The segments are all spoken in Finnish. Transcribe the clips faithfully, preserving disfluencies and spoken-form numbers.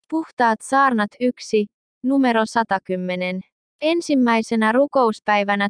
Puhtaat saarnat yksi, numero sata kymmenen. Ensimmäisenä rukouspäivänä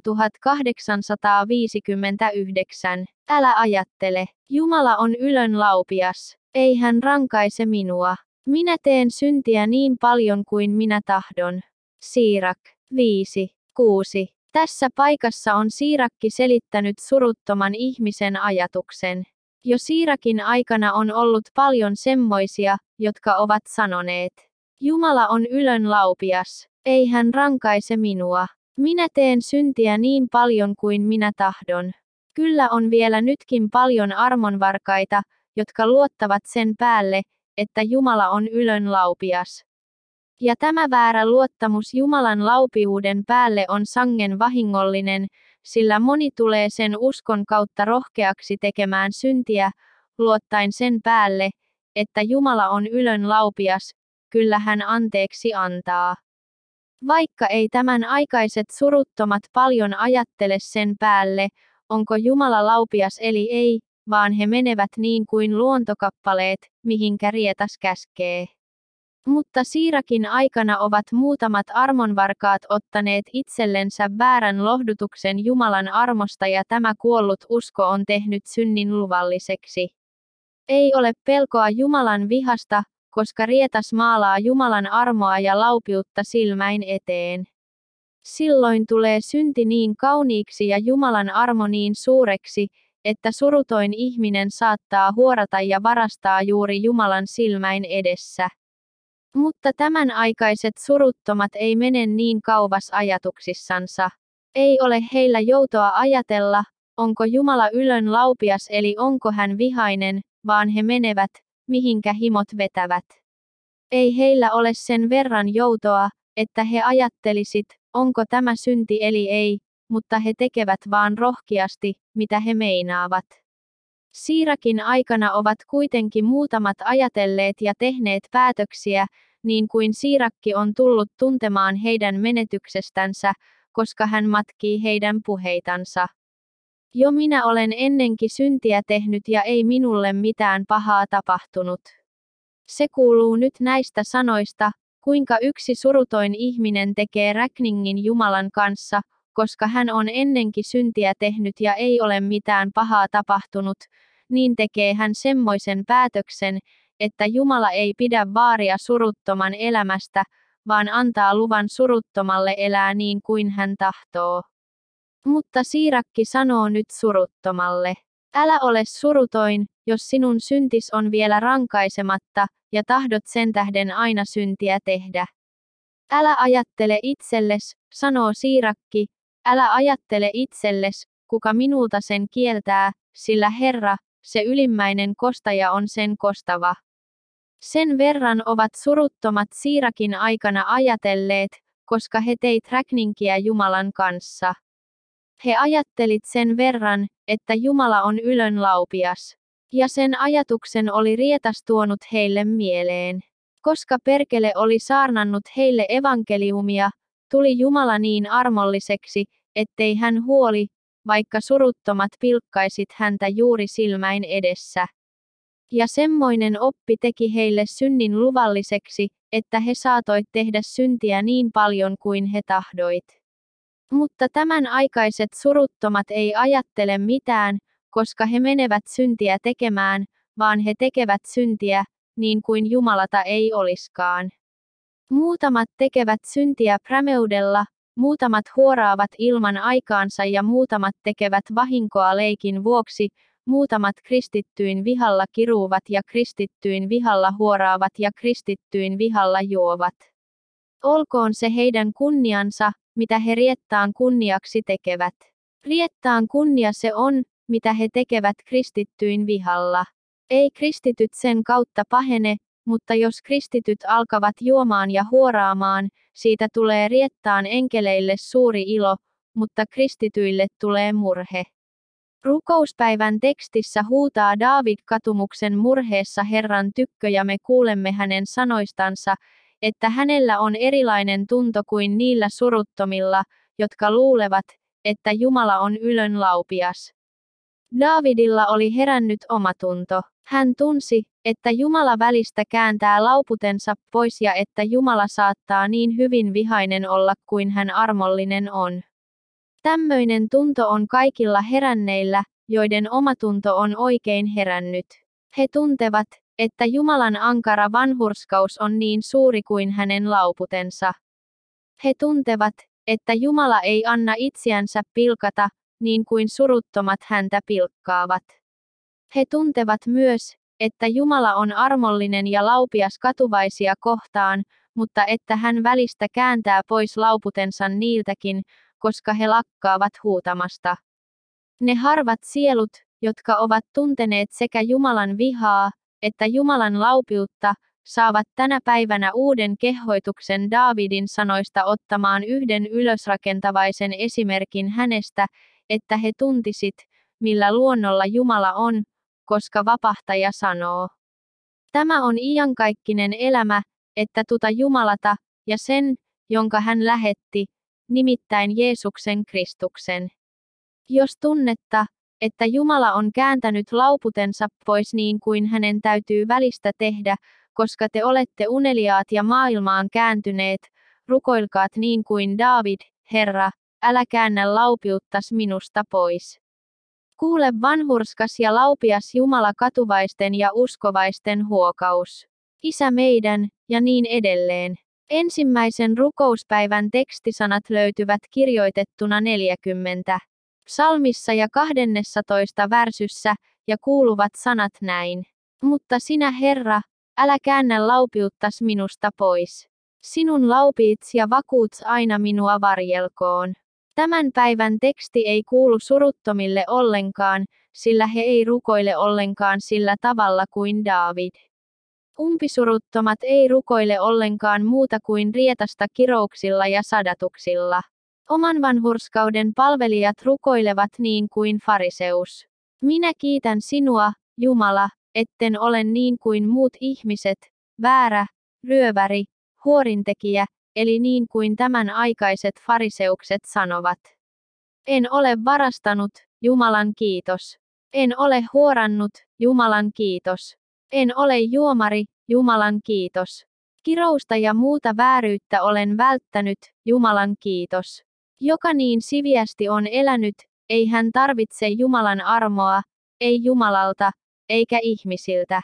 tuhatkahdeksansataaviisikymmentäyhdeksän. Älä ajattele, Jumala on ylönlaupias, ei hän rankaise minua. Minä teen syntiä niin paljon kuin minä tahdon. Siirak, viisi, kuusi. Tässä paikassa on Siirakki selittänyt suruttoman ihmisen ajatuksen. Jo Siirakin aikana on ollut paljon semmoisia, jotka ovat sanoneet, Jumala on ylönlaupias, ei hän rankaise minua. Minä teen syntiä niin paljon kuin minä tahdon. Kyllä on vielä nytkin paljon armonvarkaita, jotka luottavat sen päälle, että Jumala on ylönlaupias. Ja tämä väärä luottamus Jumalan laupiuden päälle on sangen vahingollinen, sillä moni tulee sen uskon kautta rohkeaksi tekemään syntiä, luottaen sen päälle, että Jumala on ylönlaupias, kyllä hän anteeksi antaa. Vaikka ei tämän aikaiset suruttomat paljon ajattele sen päälle, onko Jumala laupias eli ei, vaan he menevät niin kuin luontokappaleet, mihinkä rietas käskee. Mutta Siirakin aikana ovat muutamat armonvarkaat ottaneet itsellensä väärän lohdutuksen Jumalan armosta ja tämä kuollut usko on tehnyt synnin luvalliseksi. Ei ole pelkoa Jumalan vihasta, koska rietas maalaa Jumalan armoa ja laupiutta silmäin eteen. Silloin tulee synti niin kauniiksi ja Jumalan armo niin suureksi, että surutoin ihminen saattaa huorata ja varastaa juuri Jumalan silmäin edessä. Mutta tämän aikaiset suruttomat ei mene niin kauas ajatuksissansa. Ei ole heillä joutoa ajatella, onko Jumala ylönlaupias eli onko hän vihainen, vaan he menevät, mihinkä himot vetävät. Ei heillä ole sen verran joutoa, että he ajattelisit, onko tämä synti eli ei, mutta he tekevät vaan rohkeasti, mitä he meinaavat. Siirakin aikana ovat kuitenkin muutamat ajatelleet ja tehneet päätöksiä, niin kuin Siirakki on tullut tuntemaan heidän menetyksestänsä, koska hän matkii heidän puheitansa. Jo minä olen ennenkin syntiä tehnyt ja ei minulle mitään pahaa tapahtunut. Se kuuluu nyt näistä sanoista, kuinka yksi surutoin ihminen tekee räkningin Jumalan kanssa, koska hän on ennenkin syntiä tehnyt ja ei ole mitään pahaa tapahtunut, niin tekee hän semmoisen päätöksen, että Jumala ei pidä vaaria suruttoman elämästä, vaan antaa luvan suruttomalle elää niin kuin hän tahtoo. Mutta Siirakki sanoo nyt suruttomalle, älä ole surutoin, jos sinun syntis on vielä rankaisematta, ja tahdot sen tähden aina syntiä tehdä. Älä ajattele itselles, sanoo Siirakki, älä ajattele itselles, kuka minulta sen kieltää, sillä Herra, se ylimmäinen kostaja on sen kostava. Sen verran ovat suruttomat Siirakin aikana ajatelleet, koska he teit räkninkiä Jumalan kanssa. He ajattelit sen verran, että Jumala on ylönlaupias. Ja sen ajatuksen oli rietas tuonut heille mieleen. Koska perkele oli saarnannut heille evankeliumia, tuli Jumala niin armolliseksi, ettei hän huoli, vaikka suruttomat pilkkaisit häntä juuri silmäin edessä. Ja semmoinen oppi teki heille synnin luvalliseksi, että he saatoit tehdä syntiä niin paljon kuin he tahdoit. Mutta tämän aikaiset suruttomat ei ajattele mitään, koska he menevät syntiä tekemään, vaan he tekevät syntiä, niin kuin Jumalata ei oliskaan. Muutamat tekevät syntiä prämeudella, muutamat huoraavat ilman aikaansa ja muutamat tekevät vahinkoa leikin vuoksi, muutamat kristittyyn vihalla kiruuvat ja kristittyyn vihalla huoraavat ja kristittyyn vihalla juovat. Olkoon se heidän kunniansa, mitä he riettaan kunniaksi tekevät. Riettaan kunnia se on, mitä he tekevät kristittyyn vihalla. Ei kristityt sen kautta pahene, mutta jos kristityt alkavat juomaan ja huoraamaan, siitä tulee riettaan enkeleille suuri ilo, mutta kristityille tulee murhe. Rukouspäivän tekstissä huutaa Daavid katumuksen murheessa Herran tykkö ja me kuulemme hänen sanoistansa, että hänellä on erilainen tunto kuin niillä suruttomilla, jotka luulevat, että Jumala on ylönlaupias. Daavidilla oli herännyt omatunto. Hän tunsi, että Jumala välistä kääntää lauputensa pois ja että Jumala saattaa niin hyvin vihainen olla kuin hän armollinen on. Tämmöinen tunto on kaikilla heränneillä, joiden omatunto on oikein herännyt. He tuntevat, että Jumalan ankara vanhurskaus on niin suuri kuin hänen lauputensa. He tuntevat, että Jumala ei anna itseänsä pilkata, niin kuin suruttomat häntä pilkkaavat. He tuntevat myös, että Jumala on armollinen ja laupias katuvaisia kohtaan, mutta että hän välistä kääntää pois lauputensa niiltäkin, koska he lakkaavat huutamasta. Ne harvat sielut, jotka ovat tunteneet sekä Jumalan vihaa, että Jumalan laupiutta, saavat tänä päivänä uuden kehoituksen Daavidin sanoista ottamaan yhden ylösrakentavaisen esimerkin hänestä, että he tuntisit, millä luonnolla Jumala on, koska vapahtaja sanoo. Tämä on iankaikkinen elämä, että tuta Jumalata, ja sen, jonka hän lähetti, nimittäin Jeesuksen Kristuksen. Jos tunnetta, että Jumala on kääntänyt lauputensa pois niin kuin hänen täytyy välistä tehdä, koska te olette uneliaat ja maailmaan kääntyneet, rukoilkaat niin kuin Daavid, Herra, älä käännä laupiuttas minusta pois. Kuule vanhurskas ja laupias Jumala katuvaisten ja uskovaisten huokaus. Isä meidän, ja niin edelleen. Ensimmäisen rukouspäivän tekstisanat löytyvät kirjoitettuna neljäkymmentä. Psalmissa ja kahdennessatoista värsyssä, ja kuuluvat sanat näin. Mutta sinä Herra, älä käännä laupiuttas minusta pois. Sinun laupiits ja vakuuts aina minua varjelkoon. Tämän päivän teksti ei kuulu suruttomille ollenkaan, sillä he ei rukoile ollenkaan sillä tavalla kuin Daavid. Umpisuruttomat ei rukoile ollenkaan muuta kuin rietasta kirouksilla ja sadatuksilla. Oman vanhurskauden palvelijat rukoilevat niin kuin fariseus. Minä kiitän sinua, Jumala, etten ole niin kuin muut ihmiset, väärä, ryöväri, huorintekijä, eli niin kuin tämän aikaiset fariseukset sanovat. En ole varastanut, Jumalan kiitos. En ole huorannut, Jumalan kiitos. En ole juomari, Jumalan kiitos. Kirousta ja muuta vääryyttä olen välttänyt, Jumalan kiitos. Joka niin siviästi on elänyt, ei hän tarvitse Jumalan armoa, ei Jumalalta, eikä ihmisiltä.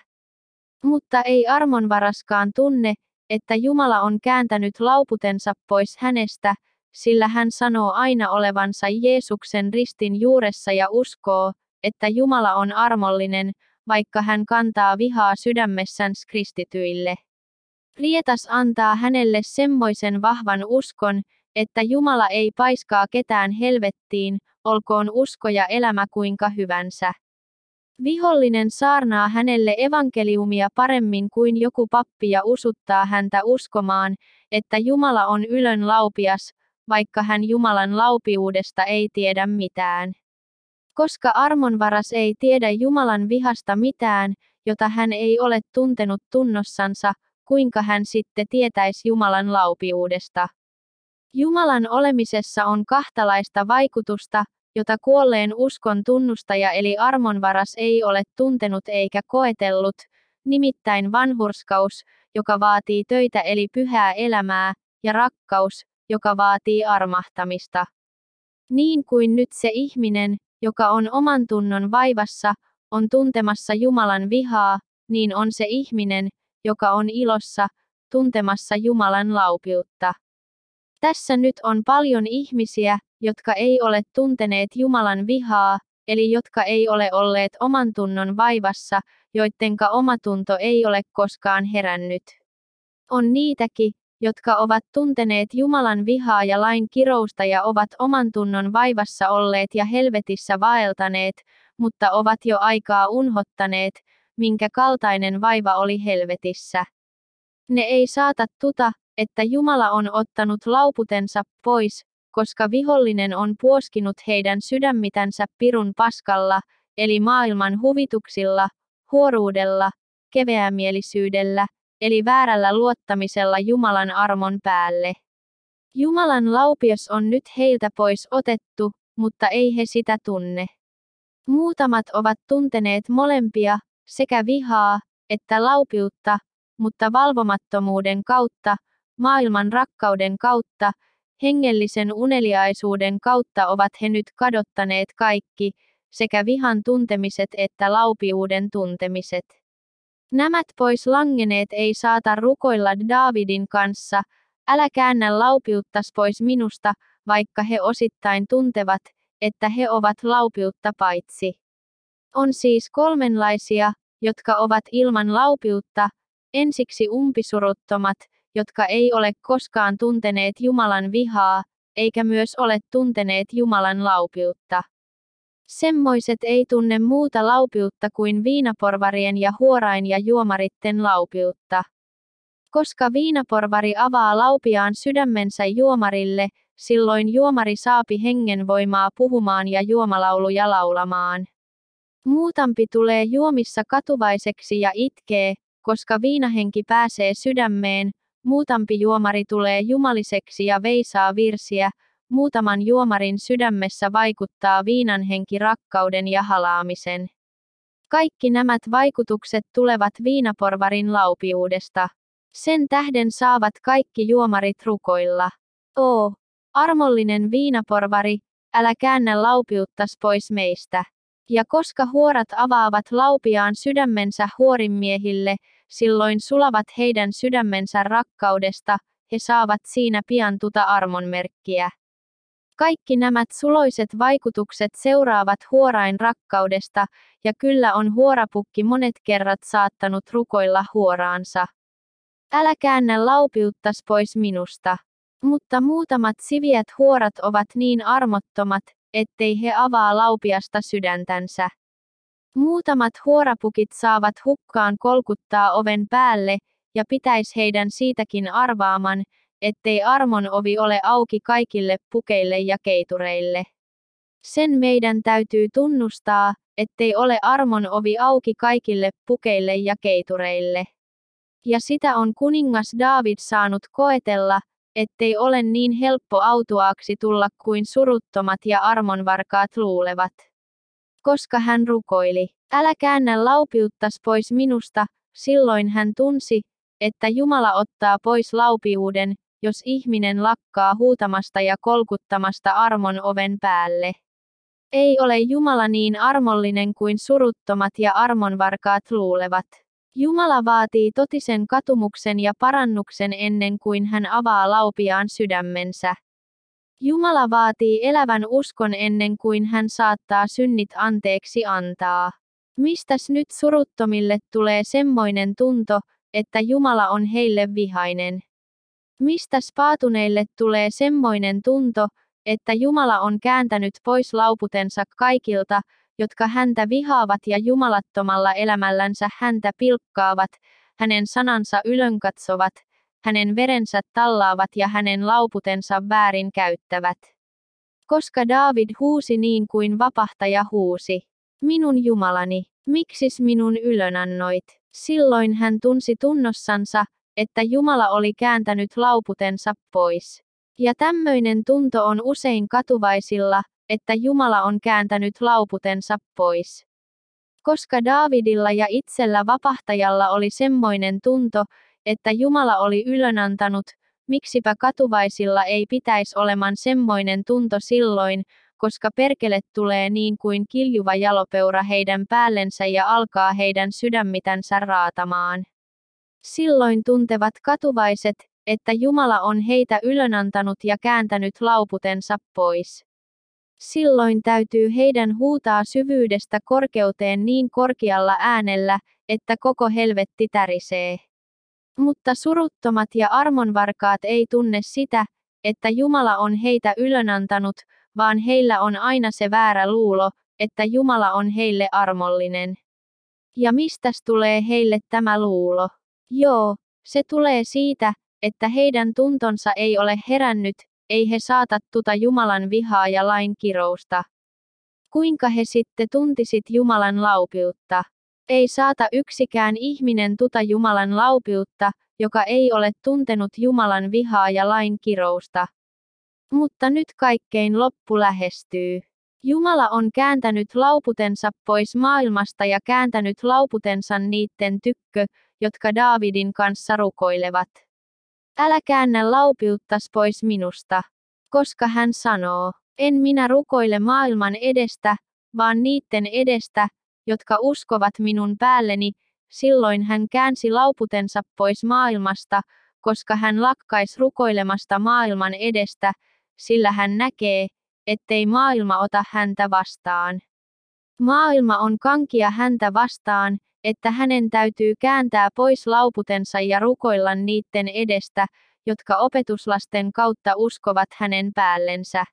Mutta ei armonvaraskaan tunne, että Jumala on kääntänyt lauputensa pois hänestä, sillä hän sanoo aina olevansa Jeesuksen ristin juuressa ja uskoo, että Jumala on armollinen, vaikka hän kantaa vihaa sydämessänsä kristityille. Rietas antaa hänelle semmoisen vahvan uskon, että Jumala ei paiskaa ketään helvettiin, olkoon usko ja elämä kuinka hyvänsä. Vihollinen saarnaa hänelle evankeliumia paremmin kuin joku pappi ja usuttaa häntä uskomaan, että Jumala on ylön laupias, vaikka hän Jumalan laupiudesta ei tiedä mitään. Koska armonvaras ei tiedä Jumalan vihasta mitään, jota hän ei ole tuntenut tunnossansa, kuinka hän sitten tietäisi Jumalan laupiudesta. Jumalan olemisessa on kahtalaista vaikutusta, jota kuolleen uskon tunnustaja eli armonvaras ei ole tuntenut eikä koetellut, nimittäin vanhurskaus, joka vaatii töitä eli pyhää elämää, ja rakkaus, joka vaatii armahtamista. Niin kuin nyt se ihminen, joka on oman tunnon vaivassa, on tuntemassa Jumalan vihaa, niin on se ihminen, joka on ilossa, tuntemassa Jumalan laupiutta. Tässä nyt on paljon ihmisiä, jotka ei ole tunteneet Jumalan vihaa, eli jotka ei ole olleet oman tunnon vaivassa, joittenka omatunto ei ole koskaan herännyt. On niitäkin, jotka ovat tunteneet Jumalan vihaa ja lain kirousta ja ovat oman tunnon vaivassa olleet ja helvetissä vaeltaneet, mutta ovat jo aikaa unhottaneet, minkä kaltainen vaiva oli helvetissä. Ne ei saata tuta, että Jumala on ottanut lauputensa pois, koska vihollinen on puoskinut heidän sydämitänsä pirun paskalla, eli maailman huvituksilla, huoruudella, keveämielisyydellä, eli väärällä luottamisella Jumalan armon päälle. Jumalan laupias on nyt heiltä pois otettu, mutta ei he sitä tunne. Muutamat ovat tunteneet molempia, sekä vihaa, että laupiutta, mutta valvomattomuuden kautta, maailman rakkauden kautta, hengellisen uneliaisuuden kautta ovat he nyt kadottaneet kaikki, sekä vihan tuntemiset että laupiuden tuntemiset. Nämät pois langeneet ei saata rukoilla Daavidin kanssa, älä käännä laupiuttas pois minusta, vaikka he osittain tuntevat, että he ovat laupiutta paitsi. On siis kolmenlaisia, jotka ovat ilman laupiutta, ensiksi umpisuruttomat, jotka ei ole koskaan tunteneet Jumalan vihaa, eikä myös ole tunteneet Jumalan laupiutta. Semmoiset ei tunne muuta laupiutta kuin viinaporvarien ja huorain ja juomaritten laupiutta. Koska viinaporvari avaa laupiaan sydämensä juomarille, silloin juomari saapi hengen voimaa puhumaan ja juomalauluja laulamaan. Muutampi tulee juomissa katuvaiseksi ja itkee, koska viinahenki pääsee sydämeen, muutampi juomari tulee jumaliseksi ja veisaa virsiä, muutaman juomarin sydämessä vaikuttaa viinanhenki rakkauden ja halaamisen. Kaikki nämä vaikutukset tulevat viinaporvarin laupiudesta. Sen tähden saavat kaikki juomarit rukoilla. Oo, armollinen viinaporvari, älä käännä laupiuttas pois meistä. Ja koska huorat avaavat laupiaan sydämensä huorinmiehille, silloin sulavat heidän sydämensä rakkaudesta, he saavat siinä pian tuta armonmerkkiä. Kaikki nämä suloiset vaikutukset seuraavat huorain rakkaudesta, ja kyllä on huorapukki monet kerrat saattanut rukoilla huoraansa. Älä käännä laupiuttas pois minusta. Mutta muutamat siviät huorat ovat niin armottomat, ettei he avaa laupiasta sydäntänsä. Muutamat huorapukit saavat hukkaan kolkuttaa oven päälle, ja pitäis heidän siitäkin arvaaman, ettei armon ovi ole auki kaikille pukeille ja keitureille. Sen meidän täytyy tunnustaa, ettei ole armon ovi auki kaikille pukeille ja keitureille. Ja sitä on kuningas Daavid saanut koetella, ettei ole niin helppo autuaaksi tulla kuin suruttomat ja armonvarkaat luulevat. Koska hän rukoili, älä käännä laupiuttas pois minusta, silloin hän tunsi, että Jumala ottaa pois laupiuden, jos ihminen lakkaa huutamasta ja kolkuttamasta armon oven päälle. Ei ole Jumala niin armollinen kuin suruttomat ja armonvarkaat luulevat. Jumala vaatii totisen katumuksen ja parannuksen ennen kuin hän avaa laupiaan sydämensä. Jumala vaatii elävän uskon ennen kuin hän saattaa synnit anteeksi antaa. Mistäs nyt suruttomille tulee semmoinen tunto, että Jumala on heille vihainen? Mistäs paatuneille tulee semmoinen tunto, että Jumala on kääntänyt pois lauputensa kaikilta, jotka häntä vihaavat ja jumalattomalla elämällänsä häntä pilkkaavat, hänen sanansa ylönkatsovat, hänen verensä tallaavat ja hänen lauputensa väärin käyttävät. Koska Daavid huusi niin kuin vapahtaja huusi, minun Jumalani, miksis minun ylönannoit? Silloin hän tunsi tunnossansa, että Jumala oli kääntänyt lauputensa pois. Ja tämmöinen tunto on usein katuvaisilla, että Jumala on kääntänyt lauputensa pois. Koska Daavidilla ja itsellä vapahtajalla oli semmoinen tunto, että Jumala oli ylönantanut, miksipä katuvaisilla ei pitäisi oleman semmoinen tunto silloin, koska perkele tulee niin kuin kiljuva jalopeura heidän päällensä ja alkaa heidän sydämitänsä raatamaan. Silloin tuntevat katuvaiset, että Jumala on heitä ylönantanut ja kääntänyt lauputensa pois. Silloin täytyy heidän huutaa syvyydestä korkeuteen niin korkealla äänellä, että koko helvetti tärisee. Mutta suruttomat ja armonvarkaat ei tunne sitä, että Jumala on heitä ylönantanut, vaan heillä on aina se väärä luulo, että Jumala on heille armollinen. Ja mistäs tulee heille tämä luulo? Joo, se tulee siitä, että heidän tuntonsa ei ole herännyt, ei he saata tuta Jumalan vihaa ja lain kirousta. Kuinka he sitten tuntisit Jumalan laupiutta? Ei saata yksikään ihminen tuta Jumalan laupiutta, joka ei ole tuntenut Jumalan vihaa ja lain kirousta. Mutta nyt kaikkein loppu lähestyy. Jumala on kääntänyt lauputensa pois maailmasta ja kääntänyt lauputensa niitten tykkö, jotka Daavidin kanssa rukoilevat. Älä käännä laupiuttas pois minusta, koska hän sanoo, en minä rukoile maailman edestä, vaan niitten edestä, jotka uskovat minun päälleni. Silloin hän käänsi lauputensa pois maailmasta, koska hän lakkais rukoilemasta maailman edestä, sillä hän näkee, ettei maailma ota häntä vastaan. Maailma on kankia häntä vastaan, että hänen täytyy kääntää pois lauputensa ja rukoilla niitten edestä, jotka opetuslasten kautta uskovat hänen päällensä.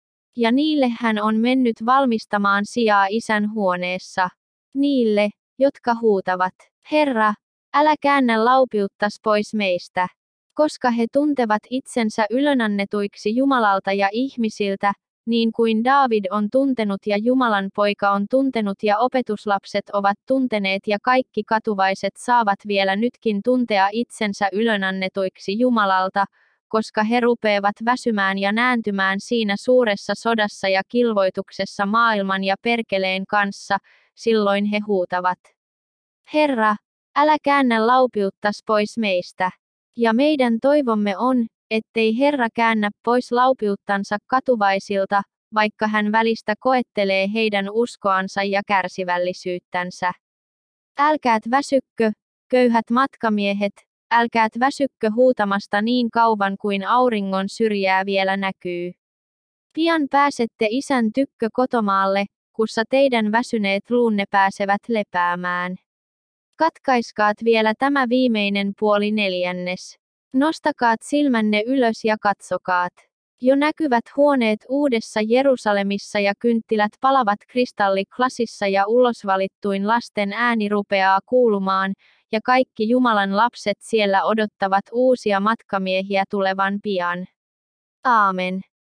Ja niille hän on mennyt valmistamaan sijaa isän huoneessa. Niille, jotka huutavat, Herra, älä käännä laupiuttas pois meistä. Koska he tuntevat itsensä ylönannetuiksi Jumalalta ja ihmisiltä, niin kuin Daavid on tuntenut ja Jumalan poika on tuntenut ja opetuslapset ovat tunteneet ja kaikki katuvaiset saavat vielä nytkin tuntea itsensä ylönannetuiksi Jumalalta, koska he rupeavat väsymään ja nääntymään siinä suuressa sodassa ja kilvoituksessa maailman ja perkeleen kanssa, silloin he huutavat. Herra, älä käännä laupiuttas pois meistä. Ja meidän toivomme on, ettei Herra käännä pois laupiuttansa katuvaisilta, vaikka hän välistä koettelee heidän uskoansa ja kärsivällisyyttänsä. Älkäät väsykkö, köyhät matkamiehet, älkäät väsykkö huutamasta niin kauan kuin auringon syrjää vielä näkyy. Pian pääsette isän tykkö kotomaalle, kussa teidän väsyneet luunne pääsevät lepäämään. Katkaiskaat vielä tämä viimeinen puoli neljännes. Nostakaat silmänne ylös ja katsokaat. Jo näkyvät huoneet Uudessa Jerusalemissa ja kynttilät palavat kristalliklasissa ja ulosvalittuin lasten ääni rupeaa kuulumaan, ja kaikki Jumalan lapset siellä odottavat uusia matkamiehiä tulevan pian. Aamen.